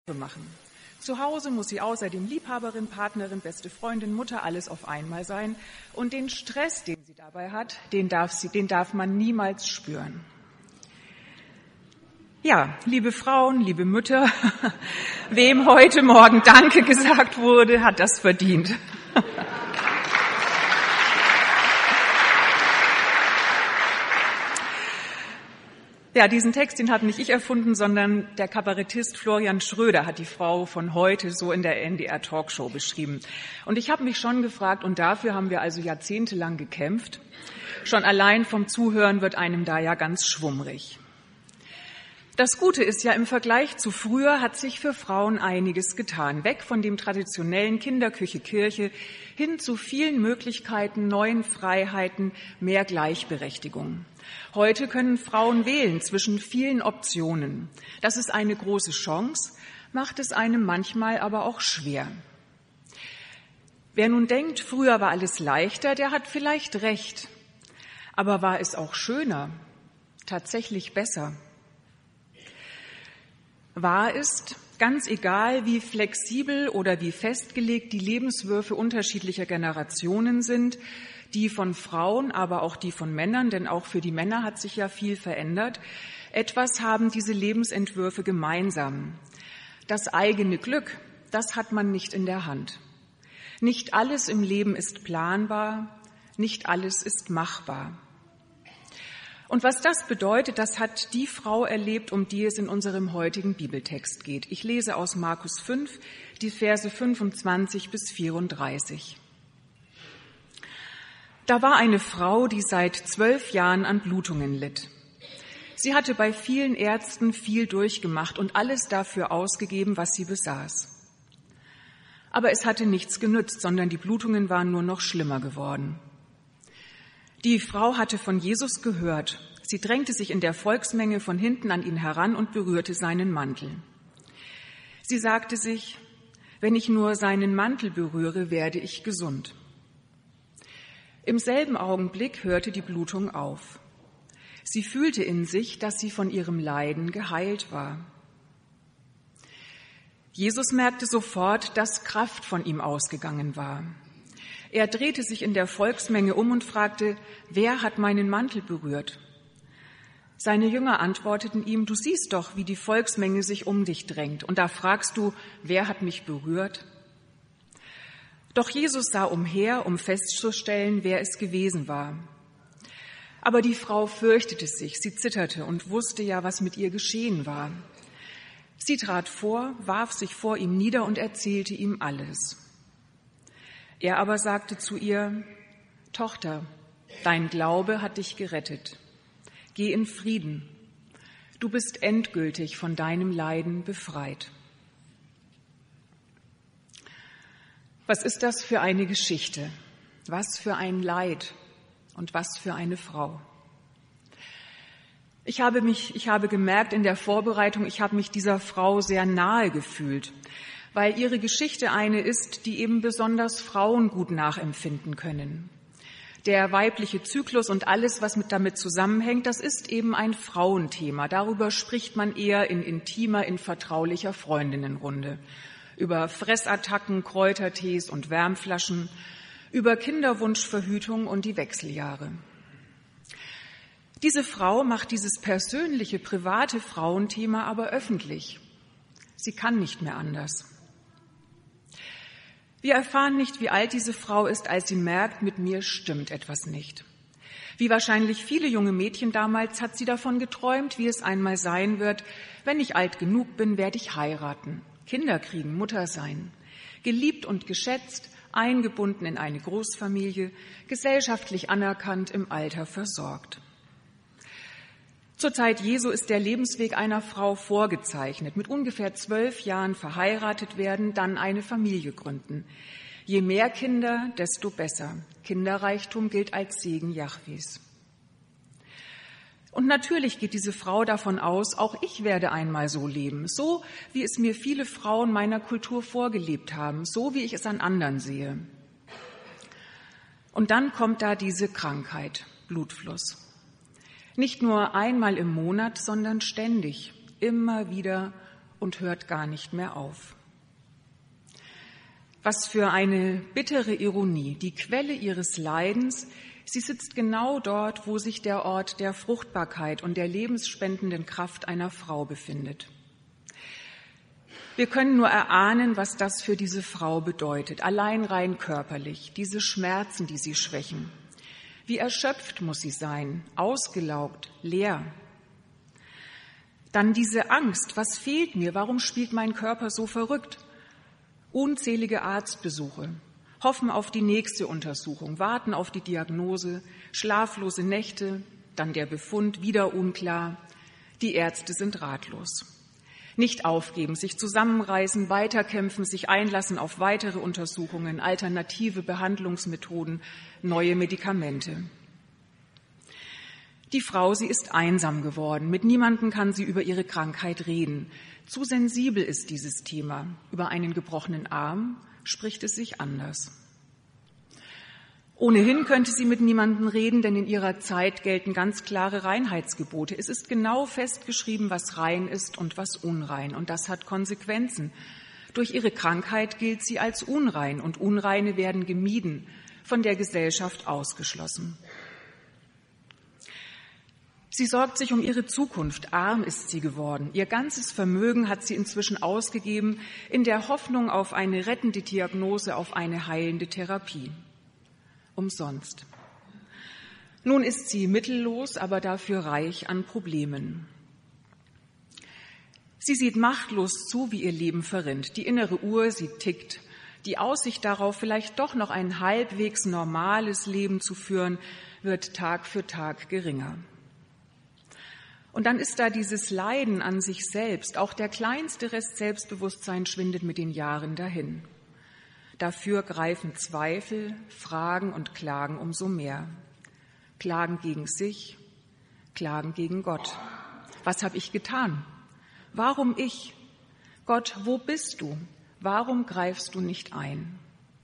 machen. Zu Hause muss sie außerdem Liebhaberin, Partnerin, beste Freundin, Mutter, alles auf einmal sein. Und den Stress, den sie dabei hat, den darf man niemals spüren. Ja, liebe Frauen, liebe Mütter, wem heute Morgen Danke gesagt wurde, hat das verdient. Ja, diesen Text, den habe nicht ich erfunden, sondern der Kabarettist Florian Schröder hat die Frau von heute so in der NDR-Talkshow beschrieben. Und ich habe mich schon gefragt, und dafür haben wir also jahrzehntelang gekämpft. Schon allein vom Zuhören wird einem da ja ganz schwummrig. Das Gute ist ja, im Vergleich zu früher hat sich für Frauen einiges getan. Weg von dem traditionellen Kinderküche-Kirche hin zu vielen Möglichkeiten, neuen Freiheiten, mehr Gleichberechtigung. Heute können Frauen wählen zwischen vielen Optionen. Das ist eine große Chance, macht es einem manchmal aber auch schwer. Wer nun denkt, früher war alles leichter, der hat vielleicht recht. Aber war es auch schöner, tatsächlich besser? Wahr ist, ganz egal, wie flexibel oder wie festgelegt die Lebenswürfe unterschiedlicher Generationen sind, die von Frauen, aber auch die von Männern, denn auch für die Männer hat sich ja viel verändert, etwas haben diese Lebensentwürfe gemeinsam. Das eigene Glück, das hat man nicht in der Hand. Nicht alles im Leben ist planbar, nicht alles ist machbar. Und was das bedeutet, das hat die Frau erlebt, um die es in unserem heutigen Bibeltext geht. Ich lese aus Markus 5, die Verse 25 bis 34. Da war eine Frau, die seit 12 Jahren an Blutungen litt. Sie hatte bei vielen Ärzten viel durchgemacht und alles dafür ausgegeben, was sie besaß. Aber es hatte nichts genützt, sondern die Blutungen waren nur noch schlimmer geworden. Die Frau hatte von Jesus gehört. Sie drängte sich in der Volksmenge von hinten an ihn heran und berührte seinen Mantel. Sie sagte sich, wenn ich nur seinen Mantel berühre, werde ich gesund. Im selben Augenblick hörte die Blutung auf. Sie fühlte in sich, dass sie von ihrem Leiden geheilt war. Jesus merkte sofort, dass Kraft von ihm ausgegangen war. Er drehte sich in der Volksmenge um und fragte, wer hat meinen Mantel berührt? Seine Jünger antworteten ihm, du siehst doch, wie die Volksmenge sich um dich drängt. Und da fragst du, wer hat mich berührt? Doch Jesus sah umher, um festzustellen, wer es gewesen war. Aber die Frau fürchtete sich, sie zitterte und wusste ja, was mit ihr geschehen war. Sie trat vor, warf sich vor ihm nieder und erzählte ihm alles. Er aber sagte zu ihr, Tochter, dein Glaube hat dich gerettet. Geh in Frieden. Du bist endgültig von deinem Leiden befreit. Was ist das für eine Geschichte? Was für ein Leid und was für eine Frau? Ich habe gemerkt in der Vorbereitung, ich habe mich dieser Frau sehr nahe gefühlt, weil ihre Geschichte eine ist, die eben besonders Frauen gut nachempfinden können. Der weibliche Zyklus und alles, was damit zusammenhängt, das ist eben ein Frauenthema. Darüber spricht man eher in intimer, in vertraulicher Freundinnenrunde. Über Fressattacken, Kräutertees und Wärmflaschen, über Kinderwunschverhütung und die Wechseljahre. Diese Frau macht dieses persönliche, private Frauenthema aber öffentlich. Sie kann nicht mehr anders. Wir erfahren nicht, wie alt diese Frau ist, als sie merkt, mit mir stimmt etwas nicht. Wie wahrscheinlich viele junge Mädchen damals hat sie davon geträumt, wie es einmal sein wird, wenn ich alt genug bin, werde ich heiraten, Kinder kriegen, Mutter sein, geliebt und geschätzt, eingebunden in eine Großfamilie, gesellschaftlich anerkannt, im Alter versorgt. Zur Zeit Jesu ist der Lebensweg einer Frau vorgezeichnet. Mit ungefähr 12 Jahren verheiratet werden, dann eine Familie gründen. Je mehr Kinder, desto besser. Kinderreichtum gilt als Segen Jahwes. Und natürlich geht diese Frau davon aus, auch ich werde einmal so leben, so wie es mir viele Frauen meiner Kultur vorgelebt haben, so wie ich es an anderen sehe. Und dann kommt da diese Krankheit, Blutfluss. Nicht nur einmal im Monat, sondern ständig, immer wieder und hört gar nicht mehr auf. Was für eine bittere Ironie, die Quelle ihres Leidens, sie sitzt genau dort, wo sich der Ort der Fruchtbarkeit und der lebensspendenden Kraft einer Frau befindet. Wir können nur erahnen, was das für diese Frau bedeutet, allein rein körperlich, diese Schmerzen, die sie schwächen. Wie erschöpft muss sie sein, ausgelaugt, leer. Dann diese Angst, was fehlt mir, warum spielt mein Körper so verrückt? Unzählige Arztbesuche, hoffen auf die nächste Untersuchung, warten auf die Diagnose, schlaflose Nächte, dann der Befund, wieder unklar. Die Ärzte sind ratlos. Nicht aufgeben, sich zusammenreißen, weiterkämpfen, sich einlassen auf weitere Untersuchungen, alternative Behandlungsmethoden, neue Medikamente. Die Frau, sie ist einsam geworden. Mit niemandem kann sie über ihre Krankheit reden. Zu sensibel ist dieses Thema. Über einen gebrochenen Arm spricht es sich anders. Ohnehin könnte sie mit niemandem reden, denn in ihrer Zeit gelten ganz klare Reinheitsgebote. Es ist genau festgeschrieben, was rein ist und was unrein. Und das hat Konsequenzen. Durch ihre Krankheit gilt sie als unrein und Unreine werden gemieden, von der Gesellschaft ausgeschlossen. Sie sorgt sich um ihre Zukunft. Arm ist sie geworden. Ihr ganzes Vermögen hat sie inzwischen ausgegeben, in der Hoffnung auf eine rettende Diagnose, auf eine heilende Therapie. Umsonst. Nun ist sie mittellos, aber dafür reich an Problemen. Sie sieht machtlos zu, wie ihr Leben verrinnt. Die innere Uhr, sie tickt. Die Aussicht darauf, vielleicht doch noch ein halbwegs normales Leben zu führen, wird Tag für Tag geringer. Und dann ist da dieses Leiden an sich selbst. Auch der kleinste Rest Selbstbewusstsein schwindet mit den Jahren dahin. Dafür greifen Zweifel, Fragen und Klagen umso mehr. Klagen gegen sich, Klagen gegen Gott. Was habe ich getan? Warum ich? Gott, wo bist du? Warum greifst du nicht ein?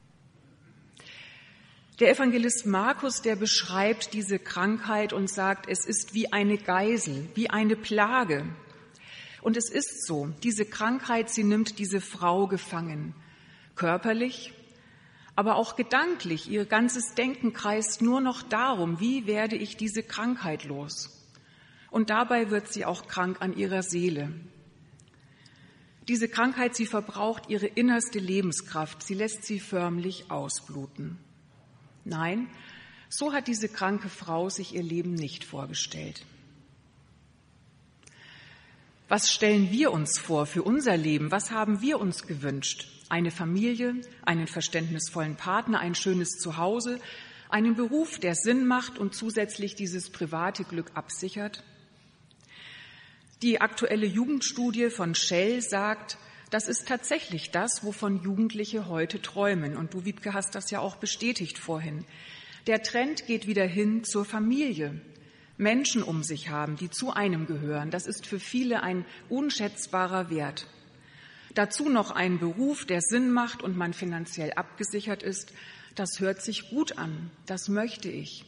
Der Evangelist Markus, der beschreibt diese Krankheit und sagt, es ist wie eine Geisel, wie eine Plage. Und es ist so, diese Krankheit, sie nimmt diese Frau gefangen. Körperlich, aber auch gedanklich. Ihr ganzes Denken kreist nur noch darum, wie werde ich diese Krankheit los? Und dabei wird sie auch krank an ihrer Seele. Diese Krankheit, sie verbraucht ihre innerste Lebenskraft, sie lässt sie förmlich ausbluten. Nein, so hat diese kranke Frau sich ihr Leben nicht vorgestellt. Was stellen wir uns vor für unser Leben? Was haben wir uns gewünscht? Eine Familie, einen verständnisvollen Partner, ein schönes Zuhause, einen Beruf, der Sinn macht und zusätzlich dieses private Glück absichert? Die aktuelle Jugendstudie von Shell sagt, das ist tatsächlich das, wovon Jugendliche heute träumen. Und du, Wiebke, hast das ja auch bestätigt vorhin. Der Trend geht wieder hin zur Familie. Menschen um sich haben, die zu einem gehören. Das ist für viele ein unschätzbarer Wert. Dazu noch ein Beruf, der Sinn macht und man finanziell abgesichert ist. Das hört sich gut an. Das möchte ich.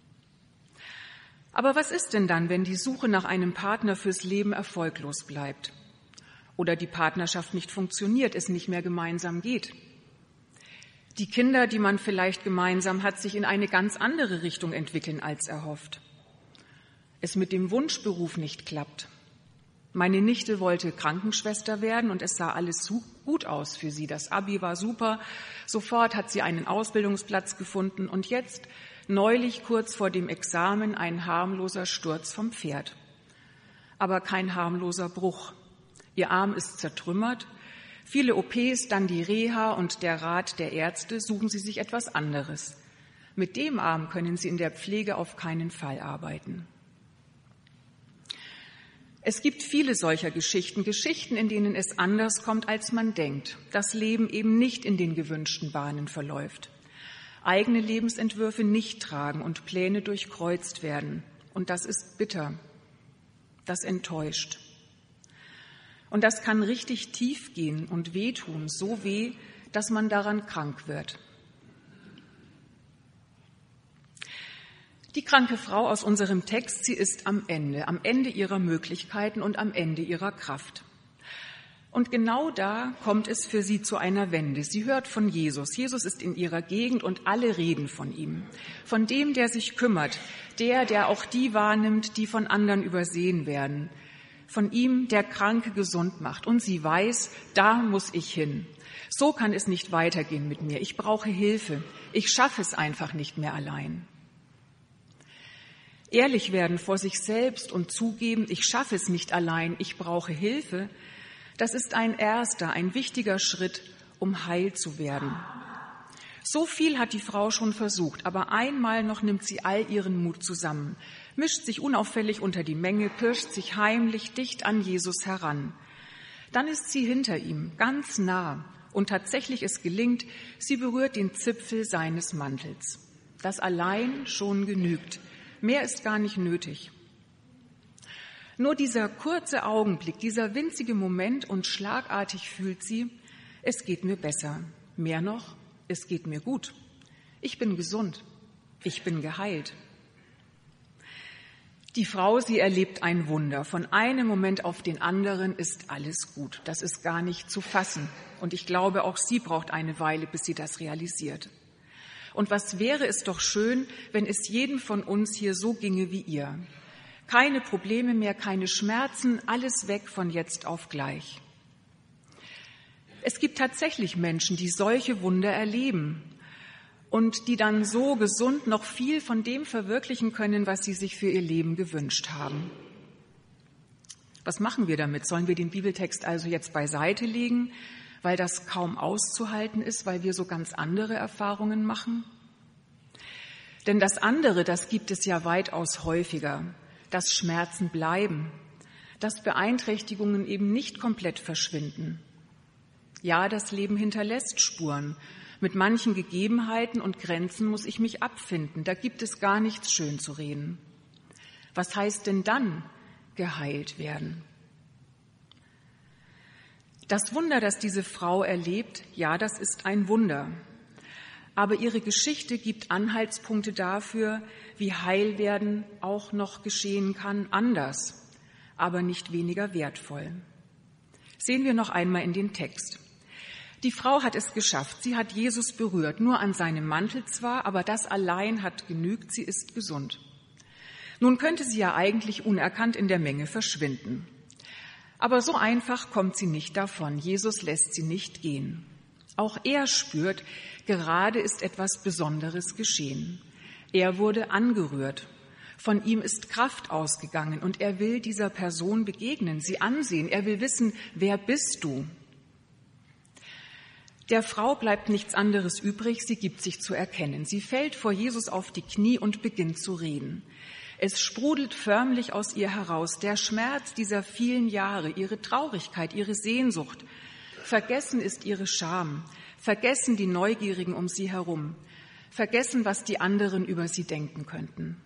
Aber was ist denn dann, wenn die Suche nach einem Partner fürs Leben erfolglos bleibt? Oder die Partnerschaft nicht funktioniert, es nicht mehr gemeinsam geht. Die Kinder, die man vielleicht gemeinsam hat, sich in eine ganz andere Richtung entwickeln als erhofft. Es mit dem Wunschberuf nicht klappt. Meine Nichte wollte Krankenschwester werden und es sah alles gut aus für sie. Das Abi war super. Sofort hat sie einen Ausbildungsplatz gefunden und jetzt, neulich kurz vor dem Examen, ein harmloser Sturz vom Pferd. Aber kein harmloser Bruch. Ihr Arm ist zertrümmert, viele OPs, dann die Reha und der Rat der Ärzte, suchen sie sich etwas anderes. Mit dem Arm können sie in der Pflege auf keinen Fall arbeiten. Es gibt viele solcher Geschichten, in denen es anders kommt, als man denkt. Das Leben eben nicht in den gewünschten Bahnen verläuft. Eigene Lebensentwürfe nicht tragen und Pläne durchkreuzt werden. Und das ist bitter. Das enttäuscht. Und das kann richtig tief gehen und wehtun, so weh, dass man daran krank wird. Die kranke Frau aus unserem Text, sie ist am Ende ihrer Möglichkeiten und am Ende ihrer Kraft. Und genau da kommt es für sie zu einer Wende. Sie hört von Jesus. Jesus ist in ihrer Gegend und alle reden von ihm. Von dem, der sich kümmert, der auch die wahrnimmt, die von anderen übersehen werden. Von ihm, der Kranke gesund macht. Und sie weiß, da muss ich hin. So kann es nicht weitergehen mit mir. Ich brauche Hilfe. Ich schaffe es einfach nicht mehr allein. Ehrlich werden vor sich selbst und zugeben, ich schaffe es nicht allein, ich brauche Hilfe, das ist ein wichtiger Schritt, um heil zu werden. So viel hat die Frau schon versucht, aber einmal noch nimmt sie all ihren Mut zusammen, mischt sich unauffällig unter die Menge, pirscht sich heimlich dicht an Jesus heran. Dann ist sie hinter ihm, ganz nah, und tatsächlich es gelingt, sie berührt den Zipfel seines Mantels. Das allein schon genügt, mehr ist gar nicht nötig. Nur dieser kurze Augenblick, dieser winzige Moment und schlagartig fühlt sie, es geht mir besser. Mehr noch, es geht mir gut. Ich bin gesund. Ich bin geheilt. Die Frau, sie erlebt ein Wunder. Von einem Moment auf den anderen ist alles gut. Das ist gar nicht zu fassen. Und ich glaube, auch sie braucht eine Weile, bis sie das realisiert. Und was wäre es doch schön, wenn es jedem von uns hier so ginge wie ihr. Keine Probleme mehr, keine Schmerzen, alles weg von jetzt auf gleich. Es gibt tatsächlich Menschen, die solche Wunder erleben und die dann so gesund noch viel von dem verwirklichen können, was sie sich für ihr Leben gewünscht haben. Was machen wir damit? Sollen wir den Bibeltext also jetzt beiseite legen, weil das kaum auszuhalten ist, weil wir so ganz andere Erfahrungen machen? Denn das andere, das gibt es ja weitaus häufiger. Dass Schmerzen bleiben, dass Beeinträchtigungen eben nicht komplett verschwinden. Ja, das Leben hinterlässt Spuren. Mit manchen Gegebenheiten und Grenzen muss ich mich abfinden. Da gibt es gar nichts schön zu reden. Was heißt denn dann geheilt werden? Das Wunder, das diese Frau erlebt, ja, das ist ein Wunder. Aber ihre Geschichte gibt Anhaltspunkte dafür, wie Heilwerden auch noch geschehen kann, anders, aber nicht weniger wertvoll. Sehen wir noch einmal in den Text. Die Frau hat es geschafft, sie hat Jesus berührt, nur an seinem Mantel zwar, aber das allein hat genügt, sie ist gesund. Nun könnte sie ja eigentlich unerkannt in der Menge verschwinden. Aber so einfach kommt sie nicht davon, Jesus lässt sie nicht gehen. Auch er spürt, gerade ist etwas Besonderes geschehen. Er wurde angerührt. Von ihm ist Kraft ausgegangen und er will dieser Person begegnen, sie ansehen. Er will wissen, wer bist du? Der Frau bleibt nichts anderes übrig, sie gibt sich zu erkennen. Sie fällt vor Jesus auf die Knie und beginnt zu reden. Es sprudelt förmlich aus ihr heraus, der Schmerz dieser vielen Jahre, ihre Traurigkeit, ihre Sehnsucht. Vergessen ist ihre Scham, vergessen die Neugierigen um sie herum, vergessen, was die anderen über sie denken könnten.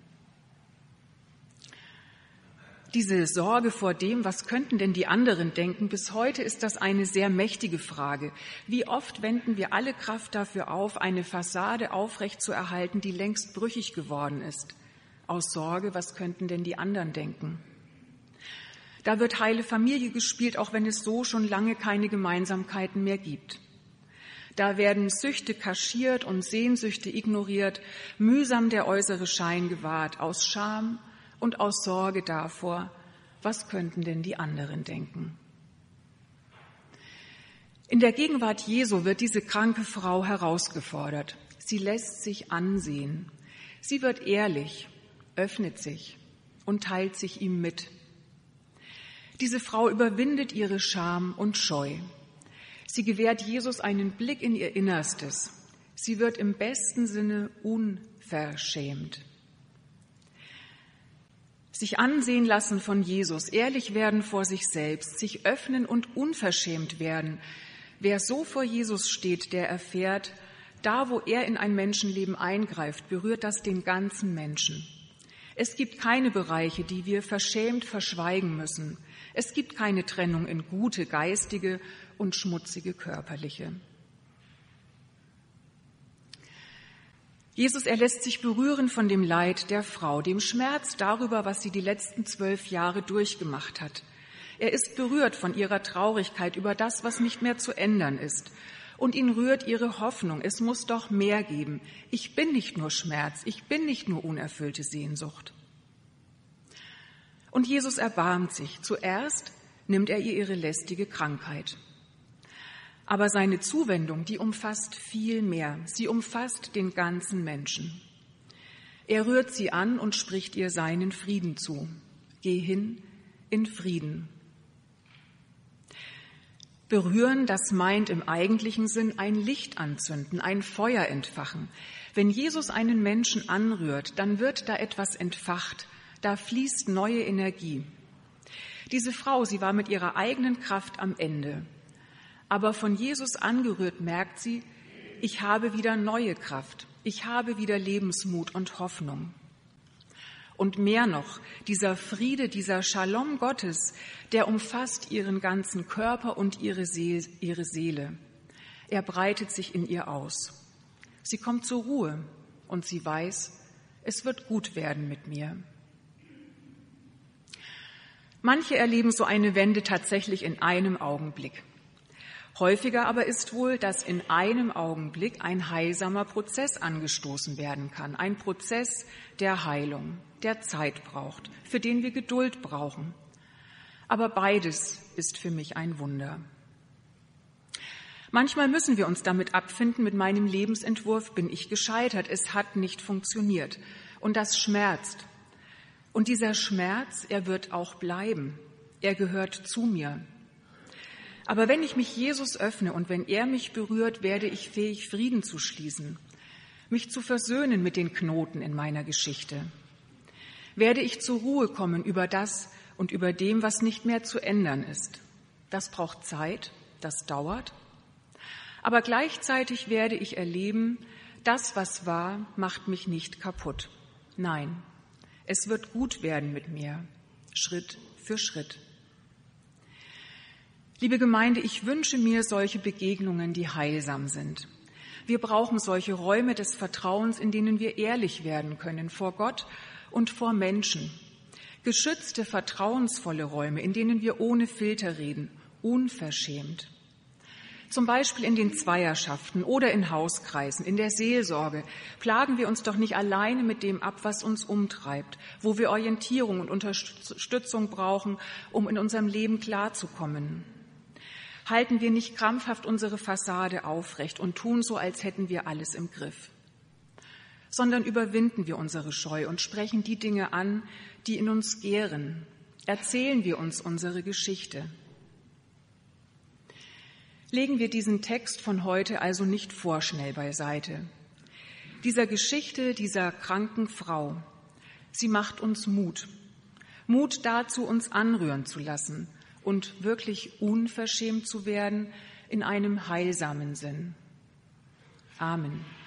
Diese Sorge vor dem, was könnten denn die anderen denken, bis heute ist das eine sehr mächtige Frage. Wie oft wenden wir alle Kraft dafür auf, eine Fassade aufrechtzuerhalten, die längst brüchig geworden ist, aus Sorge, was könnten denn die anderen denken? Da wird heile Familie gespielt, auch wenn es so schon lange keine Gemeinsamkeiten mehr gibt. Da werden Süchte kaschiert und Sehnsüchte ignoriert, mühsam der äußere Schein gewahrt, aus Scham und aus Sorge davor, was könnten denn die anderen denken? In der Gegenwart Jesu wird diese kranke Frau herausgefordert. Sie lässt sich ansehen. Sie wird ehrlich, öffnet sich und teilt sich ihm mit. Diese Frau überwindet ihre Scham und Scheu. Sie gewährt Jesus einen Blick in ihr Innerstes. Sie wird im besten Sinne unverschämt. Sich ansehen lassen von Jesus, ehrlich werden vor sich selbst, sich öffnen und unverschämt werden. Wer so vor Jesus steht, der erfährt, da wo er in ein Menschenleben eingreift, berührt das den ganzen Menschen. Es gibt keine Bereiche, die wir verschämt verschweigen müssen. Es gibt keine Trennung in gute geistige und schmutzige körperliche. Jesus, er lässt sich berühren von dem Leid der Frau, dem Schmerz darüber, was sie die letzten 12 Jahre durchgemacht hat. Er ist berührt von ihrer Traurigkeit über das, was nicht mehr zu ändern ist. Und ihn rührt ihre Hoffnung, es muss doch mehr geben. Ich bin nicht nur Schmerz, ich bin nicht nur unerfüllte Sehnsucht. Und Jesus erbarmt sich. Zuerst nimmt er ihr ihre lästige Krankheit. Aber seine Zuwendung, die umfasst viel mehr. Sie umfasst den ganzen Menschen. Er rührt sie an und spricht ihr seinen Frieden zu. Geh hin in Frieden. Berühren, das meint im eigentlichen Sinn ein Licht anzünden, ein Feuer entfachen. Wenn Jesus einen Menschen anrührt, dann wird da etwas entfacht, da fließt neue Energie. Diese Frau, sie war mit ihrer eigenen Kraft am Ende. Aber von Jesus angerührt merkt sie, ich habe wieder neue Kraft, ich habe wieder Lebensmut und Hoffnung. Und mehr noch, dieser Friede, dieser Shalom Gottes, der umfasst ihren ganzen Körper und ihre Seele. Er breitet sich in ihr aus. Sie kommt zur Ruhe und sie weiß, es wird gut werden mit mir. Manche erleben so eine Wende tatsächlich in einem Augenblick. Häufiger aber ist wohl, dass in einem Augenblick ein heilsamer Prozess angestoßen werden kann. Ein Prozess der Heilung, der Zeit braucht, für den wir Geduld brauchen. Aber beides ist für mich ein Wunder. Manchmal müssen wir uns damit abfinden, mit meinem Lebensentwurf bin ich gescheitert, es hat nicht funktioniert. Und das schmerzt. Und dieser Schmerz, er wird auch bleiben. Er gehört zu mir. Aber wenn ich mich Jesus öffne und wenn er mich berührt, werde ich fähig, Frieden zu schließen, mich zu versöhnen mit den Knoten in meiner Geschichte. Werde ich zur Ruhe kommen über das und über dem, was nicht mehr zu ändern ist. Das braucht Zeit, das dauert. Aber gleichzeitig werde ich erleben, das, was war, macht mich nicht kaputt. Nein, es wird gut werden mit mir, Schritt für Schritt. Liebe Gemeinde, ich wünsche mir solche Begegnungen, die heilsam sind. Wir brauchen solche Räume des Vertrauens, in denen wir ehrlich werden können vor Gott und vor Menschen. Geschützte, vertrauensvolle Räume, in denen wir ohne Filter reden, unverschämt. Zum Beispiel in den Zweierschaften oder in Hauskreisen, in der Seelsorge, plagen wir uns doch nicht alleine mit dem ab, was uns umtreibt, wo wir Orientierung und Unterstützung brauchen, um in unserem Leben klarzukommen. Halten wir nicht krampfhaft unsere Fassade aufrecht und tun so, als hätten wir alles im Griff, sondern überwinden wir unsere Scheu und sprechen die Dinge an, die in uns gären. Erzählen wir uns unsere Geschichte. Legen wir diesen Text von heute also nicht vorschnell beiseite. Dieser Geschichte dieser kranken Frau, sie macht uns Mut. Mut dazu, uns anrühren zu lassen und wirklich unverschämt zu werden in einem heilsamen Sinn. Amen.